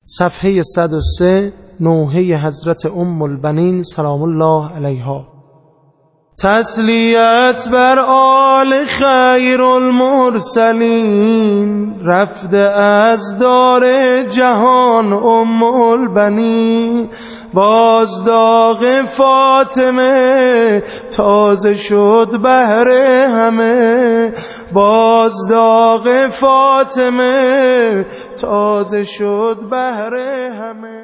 صفحه 103 نوحه حضرت ام البنین سلام الله علیها. تسلیت بر آل خیر المرسلین، رفته از دار جهان ام البنین. بازداغ فاطمه تازه شد بهر همه، بازداغ فاطمه تازه شد بهر همه.